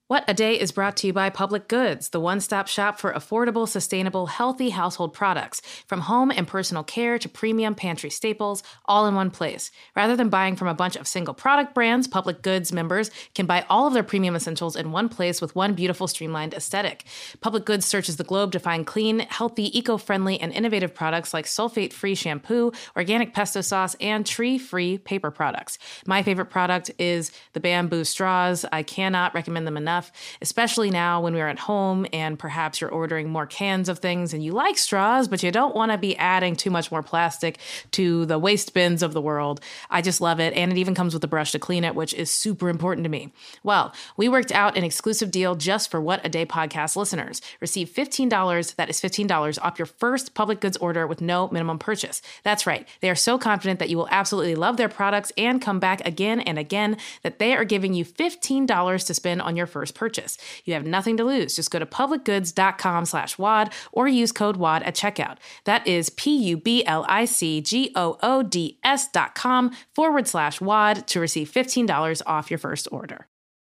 What a Day is brought to you by Public Goods, the one-stop shop for affordable, sustainable, healthy household products. From home and personal care to premium pantry staples, all in one place. Rather than buying from a bunch of single product brands, Public Goods members can buy all of their premium essentials in one place with one beautiful, streamlined aesthetic. Public Goods searches the globe to find clean, healthy, eco-friendly, and innovative products like sulfate-free shampoo, organic pesto sauce, and tree-free paper products. My favorite product is the bamboo straws. I cannot recommend them enough, especially now when we're at home and perhaps you're ordering more cans of things and you like straws, but you don't want to be adding too much more plastic to the waste bins of the world. I just love it. And it even comes with a brush to clean it, which is super important to me. Well, we worked out an exclusive deal just for What a Day podcast listeners. Receive $15, that is $15 off your first Public Goods order with no minimum purchase. That's right. They are so confident that you will absolutely love their products and come back again and again that they are giving you $15 to spend on your first purchase. You have nothing to lose. Just go to publicgoods.com/WAD or use code WAD at checkout. That is publicgoods.com/WAD to receive $15 off your first order.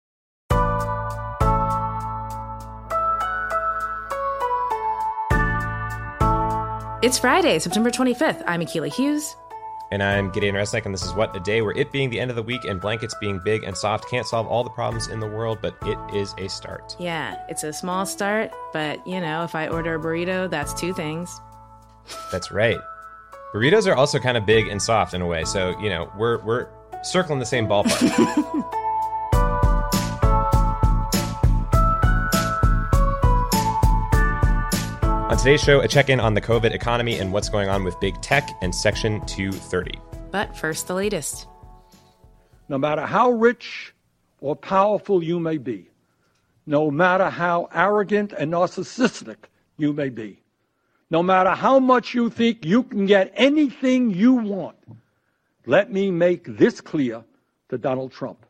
It's Friday, September 25th. I'm Akilah Hughes. And I'm Gideon Resnick, and this is What a Day, where it being the end of the week and blankets being big and soft can't solve all the problems in the world, but it is a start. Yeah, it's a small start, but, if I order a burrito, that's two things. That's right. Burritos are also kind of big and soft in a way, so, we're circling the same ballpark. On today's show, a check-in on the COVID economy and what's going on with big tech and Section 230. But first, the latest. No matter how rich or powerful you may be, no matter how arrogant and narcissistic you may be, no matter how much you think you can get anything you want, let me make this clear to Donald Trump.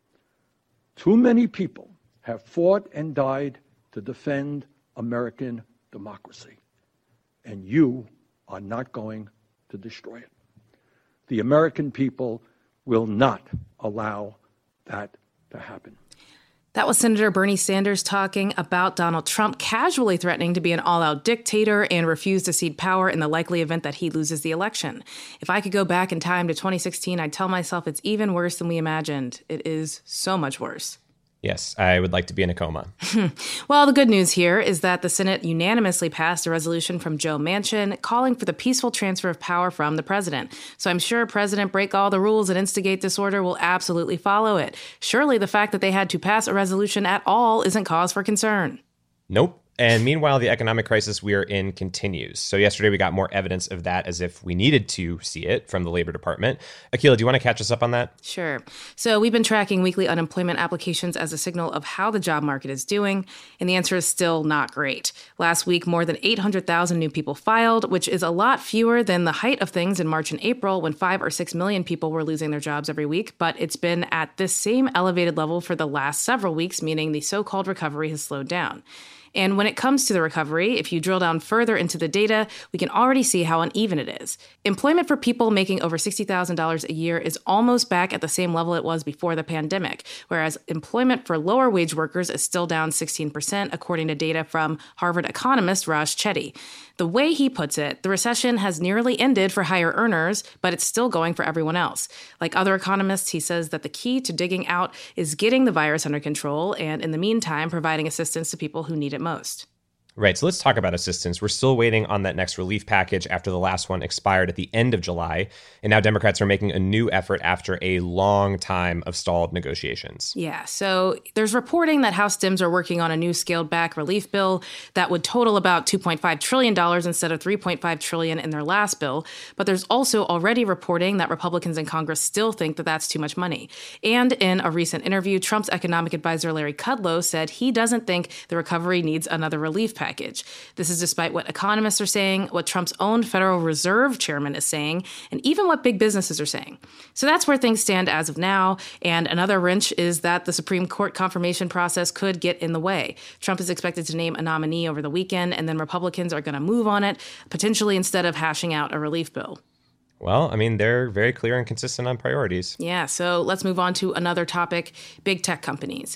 Too many people have fought and died to defend American democracy, and you are not going to destroy it. The American people will not allow that to happen. That was Senator Bernie Sanders talking about Donald Trump casually threatening to be an all-out dictator and refuse to cede power in the likely event that he loses the election. If I could go back in time to 2016, I'd tell myself it's even worse than we imagined. It is so much worse. Yes, I would like to be in a coma. Well, the good news here is that the Senate unanimously passed a resolution from Joe Manchin calling for the peaceful transfer of power from the president. So I'm sure President Break All the Rules and Instigate Disorder will absolutely follow it. Surely the fact that they had to pass a resolution at all isn't cause for concern. Nope. And meanwhile, the economic crisis we are in continues. So yesterday we got more evidence of that as if we needed to see it from the Labor Department. Akilah, do you want to catch us up on that? Sure. So we've been tracking weekly unemployment applications as a signal of how the job market is doing, and the answer is still not great. Last week, more than 800,000 new people filed, which is a lot fewer than the height of things in March and April when 5 or 6 million people were losing their jobs every week. But it's been at this same elevated level for the last several weeks, meaning the so-called recovery has slowed down. And when it comes to the recovery, if you drill down further into the data, we can already see how uneven it is. Employment for people making over $60,000 a year is almost back at the same level it was before the pandemic, whereas employment for lower wage workers is still down 16%, according to data from Harvard economist Raj Chetty. The way he puts it, the recession has nearly ended for higher earners, but it's still going for everyone else. Like other economists, he says that the key to digging out is getting the virus under control and, in the meantime, providing assistance to people who need it most. Right, so let's talk about assistance. We're still waiting on that next relief package after the last one expired at the end of July. And now Democrats are making a new effort after a long time of stalled negotiations. Yeah, so there's reporting that House Dems are working on a new scaled-back relief bill that would total about $2.5 trillion instead of $3.5 trillion in their last bill. But there's also already reporting that Republicans in Congress still think that that's too much money. And in a recent interview, Trump's economic advisor Larry Kudlow said he doesn't think the recovery needs another relief package. This is despite what economists are saying, what Trump's own Federal Reserve chairman is saying, and even what big businesses are saying. So that's where things stand as of now. And another wrench is that the Supreme Court confirmation process could get in the way. Trump is expected to name a nominee over the weekend, and then Republicans are going to move on it, potentially instead of hashing out a relief bill. Well, I mean, they're very clear and consistent on priorities. Yeah, so let's move on to another topic, big tech companies.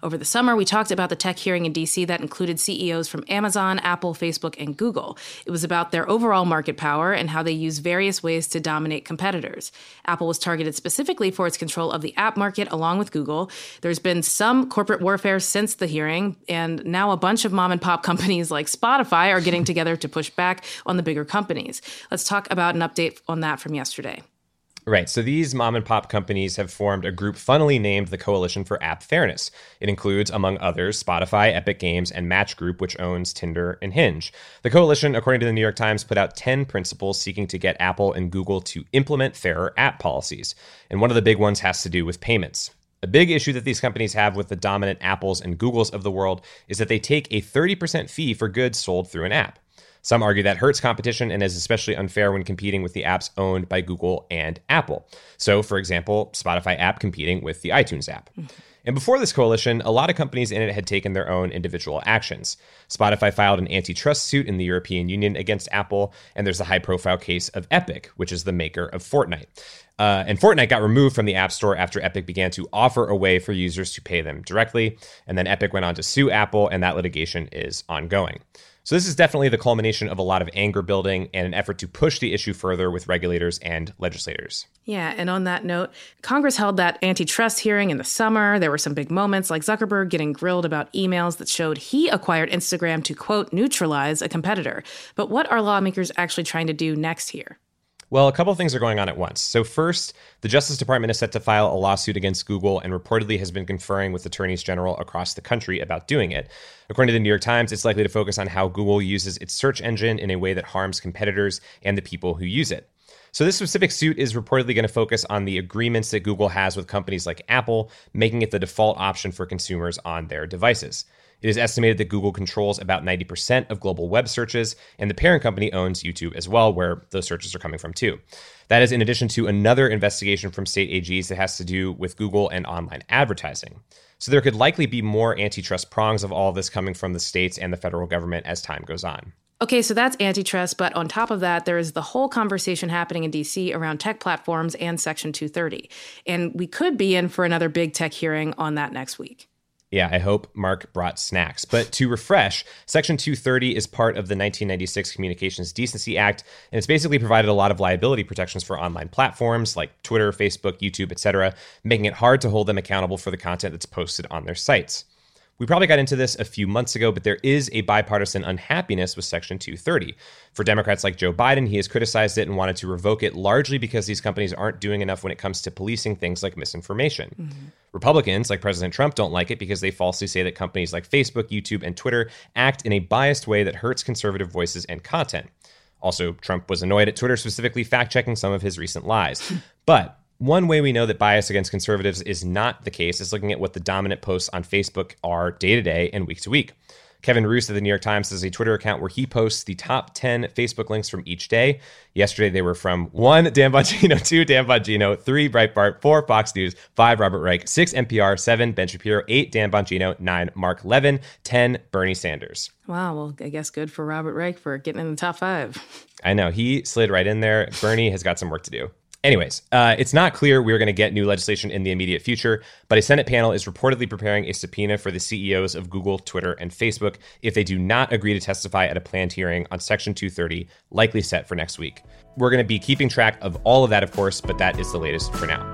Over the summer, we talked about the tech hearing in D.C. that included CEOs from Amazon, Apple, Facebook, and Google. It was about their overall market power and how they use various ways to dominate competitors. Apple was targeted specifically for its control of the app market, along with Google. There's been some corporate warfare since the hearing, and now a bunch of mom-and-pop companies like Spotify are getting together to push back on the bigger companies. Let's talk about an update on that from yesterday. Right. So these mom and pop companies have formed a group funnily named the Coalition for App Fairness. It includes, among others, Spotify, Epic Games, and Match Group, which owns Tinder and Hinge. The coalition, according to the New York Times, put out 10 principles seeking to get Apple and Google to implement fairer app policies. And one of the big ones has to do with payments. A big issue that these companies have with the dominant Apples and Googles of the world is that they take a 30% fee for goods sold through an app. Some argue that hurts competition and is especially unfair when competing with the apps owned by Google and Apple. So, for example, Spotify app competing with the iTunes app. And before this coalition, a lot of companies in it had taken their own individual actions. Spotify filed an antitrust suit in the European Union against Apple, and there's the high-profile case of Epic, which is the maker of Fortnite. And Fortnite got removed from the App Store after Epic began to offer a way for users to pay them directly. And then Epic went on to sue Apple, and that litigation is ongoing. So this is definitely the culmination of a lot of anger building and an effort to push the issue further with regulators and legislators. Yeah, and on that note, Congress held that antitrust hearing in the summer. There were some big moments, like Zuckerberg getting grilled about emails that showed he acquired Instagram to, quote, neutralize a competitor. But what are lawmakers actually trying to do next here? Well, a couple of things are going on at once. So first, the Justice Department is set to file a lawsuit against Google and reportedly has been conferring with attorneys general across the country about doing it. According to the New York Times, it's likely to focus on how Google uses its search engine in a way that harms competitors and the people who use it. So this specific suit is reportedly going to focus on the agreements that Google has with companies like Apple, making it the default option for consumers on their devices. It is estimated that Google controls about 90% of global web searches, and the parent company owns YouTube as well, where those searches are coming from too. That is in addition to another investigation from state AGs that has to do with Google and online advertising. So there could likely be more antitrust prongs of all of this coming from the states and the federal government as time goes on. Okay, so that's antitrust, but on top of that, there is the whole conversation happening in D.C. around tech platforms and Section 230. And we could be in for another big tech hearing on that next week. Yeah, I hope Mark brought snacks. But to refresh, Section 230 is part of the 1996 Communications Decency Act, and it's basically provided a lot of liability protections for online platforms like Twitter, Facebook, YouTube, etc., making it hard to hold them accountable for the content that's posted on their sites. We probably got into this a few months ago, but there is a bipartisan unhappiness with Section 230. For Democrats like Joe Biden, he has criticized it and wanted to revoke it largely because these companies aren't doing enough when it comes to policing things like misinformation. Mm-hmm. Republicans, like President Trump, don't like it because they falsely say that companies like Facebook, YouTube, and Twitter act in a biased way that hurts conservative voices and content. Also, Trump was annoyed at Twitter specifically fact-checking some of his recent lies. But one way we know that bias against conservatives is not the case is looking at what the dominant posts on Facebook are day to day and week to week. Kevin Roose of the New York Times has a Twitter account where he posts the top 10 Facebook links from each day. Yesterday, they were from 1, Dan Bongino, 2, Dan Bongino, 3, Breitbart, 4, Fox News, 5, Robert Reich, 6, NPR, 7, Ben Shapiro, 8, Dan Bongino, 9, Mark Levin, 10, Bernie Sanders. Wow, well, I guess good for Robert Reich for getting in the top 5. I know, he slid right in there. Bernie has got some work to do. Anyways, it's not clear we're going to get new legislation in the immediate future, but a Senate panel is reportedly preparing a subpoena for the CEOs of Google, Twitter, and Facebook if they do not agree to testify at a planned hearing on Section 230, likely set for next week. We're going to be keeping track of all of that, of course, but that is the latest for now.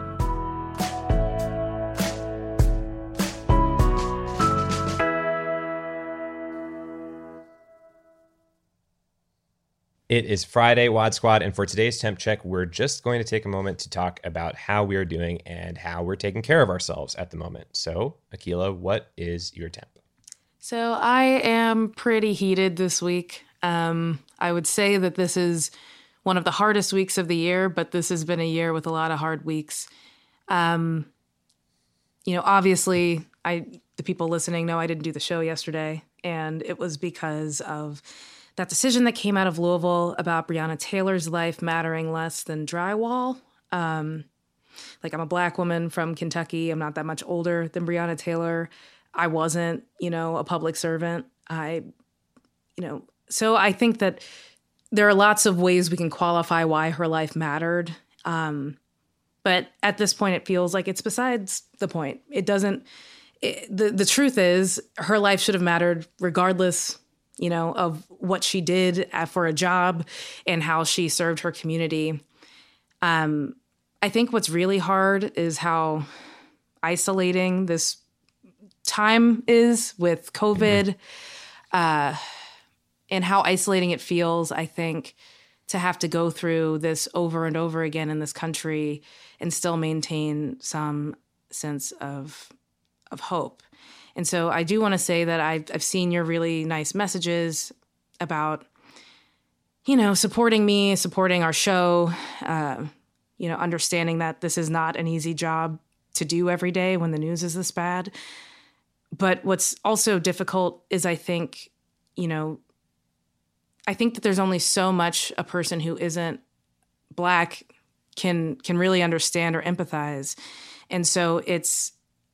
It is Friday, Wad Squad, and for today's temp check, we're just going to take a moment to talk about how we are doing and how we're taking care of ourselves at the moment. So, Akilah, what is your temp? So I am pretty heated this week. I would say that this is one of the hardest weeks of the year, but this has been a year with a lot of hard weeks. Obviously, the people listening know I didn't do the show yesterday, and it was because of that decision that came out of Louisville about Breonna Taylor's life mattering less than drywall. I'm a black woman from Kentucky. I'm not that much older than Breonna Taylor. I wasn't, a public servant. So I think that there are lots of ways we can qualify why her life mattered. But at this point, it feels like it's besides the point. the truth is her life should have mattered regardless, of what she did for a job and how she served her community. I think what's really hard is how isolating this time is with COVID, and how isolating it feels, I think, to have to go through this over and over again in this country and still maintain some sense of hope. And so I do want to say that I've seen your really nice messages about, supporting me, supporting our show, understanding that this is not an easy job to do every day when the news is this bad. But what's also difficult is I think that there's only so much a person who isn't Black can really understand or empathize. And so it's,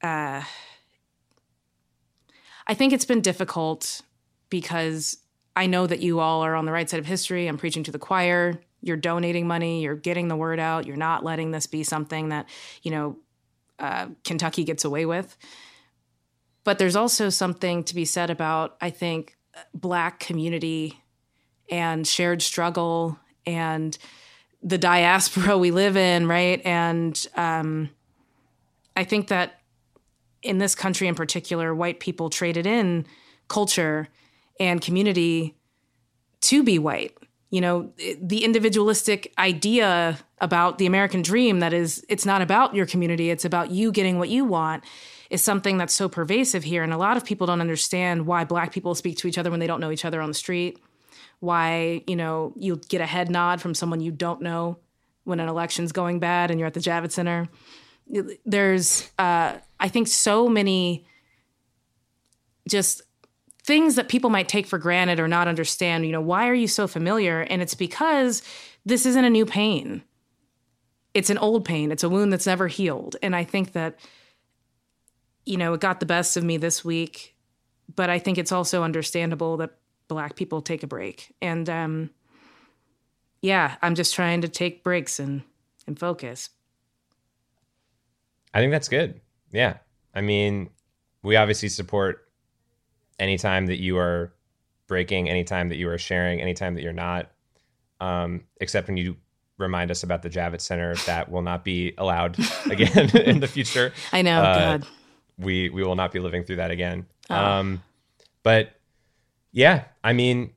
I think it's been difficult because I know that you all are on the right side of history. I'm preaching to the choir. You're donating money. You're getting the word out. You're not letting this be something that, Kentucky gets away with. But there's also something to be said about, I think, Black community and shared struggle and the diaspora we live in, right? And I think that in this country in particular, white people traded in culture and community to be white. The individualistic idea about the American dream that is, it's not about your community, it's about you getting what you want, is something that's so pervasive here. And a lot of people don't understand why Black people speak to each other when they don't know each other on the street, why, you get a head nod from someone you don't know when an election's going bad and you're at the Javits Center. There's, I think, so many just things that people might take for granted or not understand. Why are you so familiar? And it's because this isn't a new pain. It's an old pain. It's a wound that's never healed. And I think that, it got the best of me this week, but I think it's also understandable that Black people take a break. And I'm just trying to take breaks and focus. I think that's good. Yeah. I mean, we obviously support anytime that you are breaking, anytime that you are sharing, anytime that you're not, except when you remind us about the Javits Center, that will not be allowed again in the future. I know, God. We will not be living through that again. Oh. But yeah, I mean,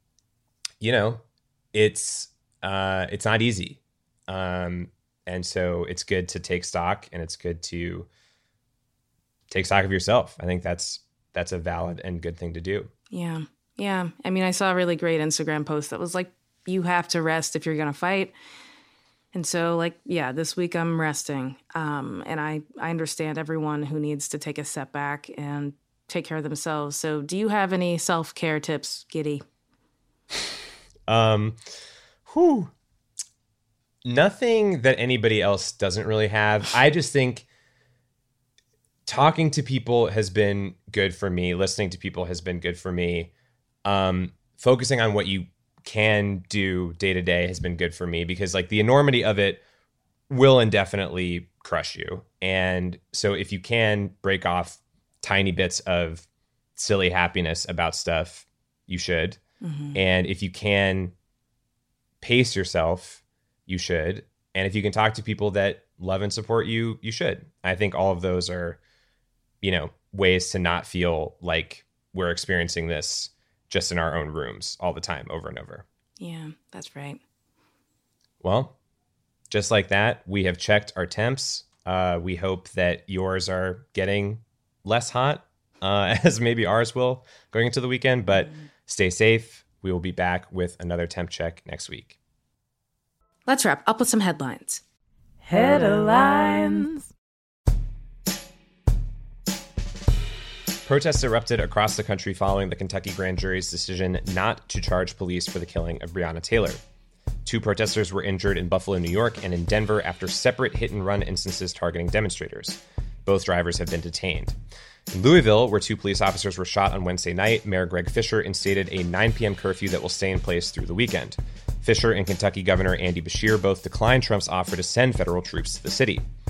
it's not easy. And so it's good to take stock, and it's good to take stock of yourself. I think that's a valid and good thing to do. Yeah. Yeah. I mean, I saw a really great Instagram post that was like, you have to rest if you're going to fight. And so this week I'm resting. And I understand everyone who needs to take a step back and take care of themselves. So do you have any self-care tips, Giddy? Nothing that anybody else doesn't really have. I just think talking to people has been good for me. Listening to people has been good for me. Focusing on what you can do day to day has been good for me, because the enormity of it will indefinitely crush you. And so if you can break off tiny bits of silly happiness about stuff, you should. Mm-hmm. And if you can pace yourself, you should. And if you can talk to people that love and support you, you should. I think all of those are, ways to not feel like we're experiencing this just in our own rooms all the time, over and over. Yeah, that's right. Well, just like that, we have checked our temps. We hope that yours are getting less hot, as maybe ours will going into the weekend, but stay safe. We will be back with another temp check next week. Let's wrap up with some headlines. Headlines. Protests erupted across the country following the Kentucky grand jury's decision not to charge police for the killing of Breonna Taylor. 2 protesters were injured in Buffalo, New York, and in Denver after separate hit-and-run instances targeting demonstrators. Both drivers have been detained. In Louisville, where 2 police officers were shot on Wednesday night, Mayor Greg Fisher instated a 9 p.m. curfew that will stay in place through the weekend. Fisher and Kentucky Governor Andy Beshear both declined Trump's offer to send federal troops to the city.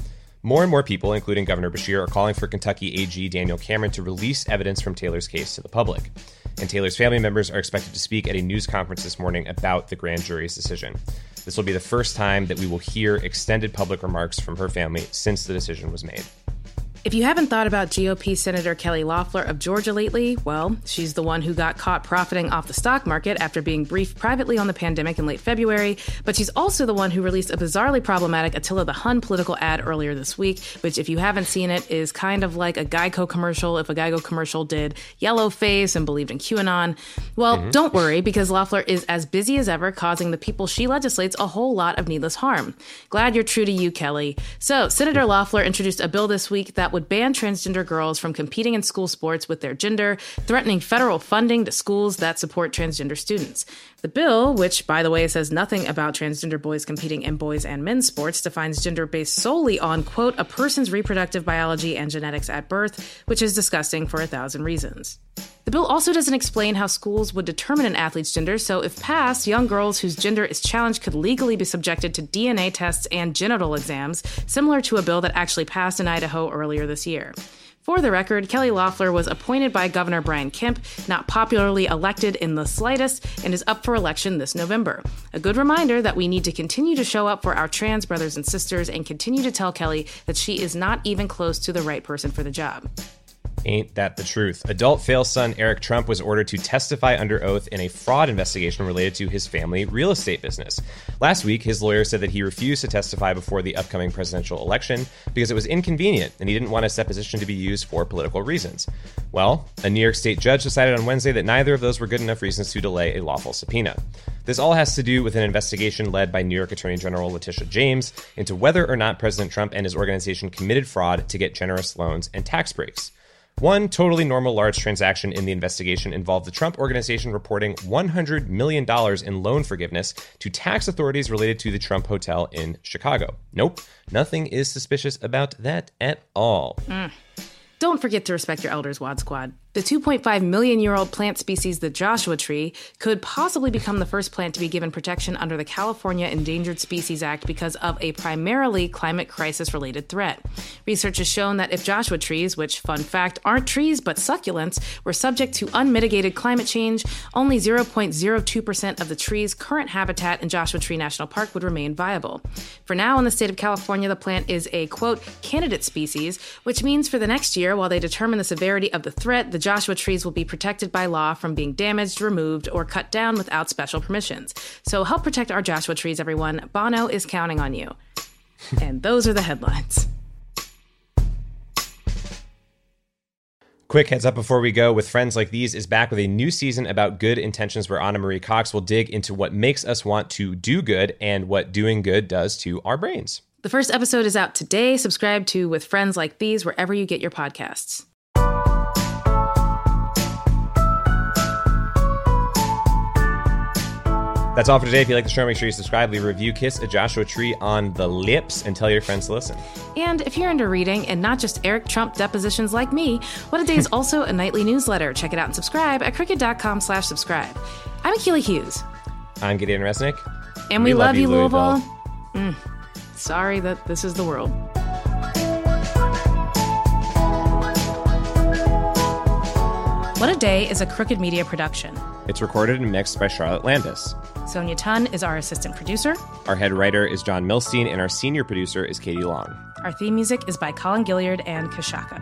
More and more people, including Governor Beshear, are calling for Kentucky AG Daniel Cameron to release evidence from Taylor's case to the public. And Taylor's family members are expected to speak at a news conference this morning about the grand jury's decision. This will be the first time that we will hear extended public remarks from her family since the decision was made. If you haven't thought about GOP Senator Kelly Loeffler of Georgia lately, well, she's the one who got caught profiting off the stock market after being briefed privately on the pandemic in late February, but she's also the one who released a bizarrely problematic Attila the Hun political ad earlier this week, which, if you haven't seen it, is kind of like a Geico commercial if a Geico commercial did yellow face and believed in QAnon. Well, don't worry, because Loeffler is as busy as ever, causing the people she legislates a whole lot of needless harm. Glad you're true to you, Kelly. So, Senator Loeffler introduced a bill this week that would ban transgender girls from competing in school sports with their gender, threatening federal funding to schools that support transgender students. The bill, which, by the way, says nothing about transgender boys competing in boys and men's sports, defines gender based solely on, quote, a person's reproductive biology and genetics at birth, which is disgusting for 1,000 reasons. The bill also doesn't explain how schools would determine an athlete's gender, so if passed, young girls whose gender is challenged could legally be subjected to DNA tests and genital exams, similar to a bill that actually passed in Idaho earlier this year. For the record, Kelly Loeffler was appointed by Governor Brian Kemp, not popularly elected in the slightest, and is up for election this November. A good reminder that we need to continue to show up for our trans brothers and sisters and continue to tell Kelly that she is not even close to the right person for the job. Ain't that the truth? Adult fail son Eric Trump was ordered to testify under oath in a fraud investigation related to his family real estate business. Last week, his lawyer said that he refused to testify before the upcoming presidential election because it was inconvenient and he didn't want his deposition to be used for political reasons. Well, a New York State judge decided on Wednesday that neither of those were good enough reasons to delay a lawful subpoena. This all has to do with an investigation led by New York Attorney General Letitia James into whether or not President Trump and his organization committed fraud to get generous loans and tax breaks. One totally normal large transaction in the investigation involved the Trump Organization reporting $100 million in loan forgiveness to tax authorities related to the Trump Hotel in Chicago. Nope, nothing is suspicious about that at all. Don't forget to respect your elders, Wad Squad. The 2.5 million-year-old plant species, the Joshua tree, could possibly become the first plant to be given protection under the California Endangered Species Act because of a primarily climate crisis-related threat. Research has shown that if Joshua trees, which, fun fact, aren't trees but succulents, were subject to unmitigated climate change, only 0.02% of the tree's current habitat in Joshua Tree National Park would remain viable. For now, in the state of California, the plant is a, quote, candidate species, which means for the next year, while they determine the severity of the threat, the Joshua trees will be protected by law from being damaged, removed, or cut down without special permissions. So help protect our Joshua trees, everyone. Bono is counting on you. And those are the headlines. Quick heads up before we go. With Friends Like These is back with a new season about good intentions where Anna Marie Cox will dig into what makes us want to do good and what doing good does to our brains. The first episode is out today. Subscribe to With Friends Like These wherever you get your podcasts. That's all for today. If you like the show, make sure you subscribe, leave a review, kiss a Joshua tree on the lips, and tell your friends to listen. And if you're into reading and not just Eric Trump depositions like me, What a Day is also a nightly newsletter. Check it out and subscribe at Cricket.com/subscribe. I'm Akila Hughes. I'm Gideon Resnick. And we love you, Louisville. Sorry that this is the world. What a Day is a Crooked Media production. It's recorded and mixed by Charlotte Landis. Sonia Tun is our assistant producer. Our head writer is John Milstein, and our senior producer is Katie Long. Our theme music is by Colin Gilliard and Kashaka.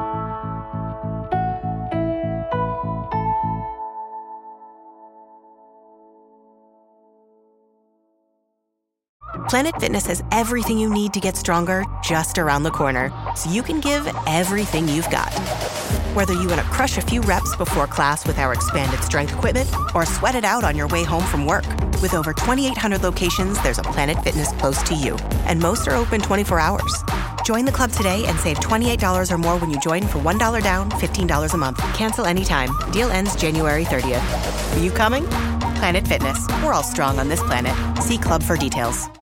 Planet Fitness has everything you need to get stronger just around the corner, so you can give everything you've got. Whether you want to crush a few reps before class with our expanded strength equipment or sweat it out on your way home from work. With over 2,800 locations, there's a Planet Fitness close to you. And most are open 24 hours. Join the club today and save $28 or more when you join for $1 down, $15 a month. Cancel anytime. Deal ends January 30th. Are you coming? Planet Fitness. We're all strong on this planet. See club for details.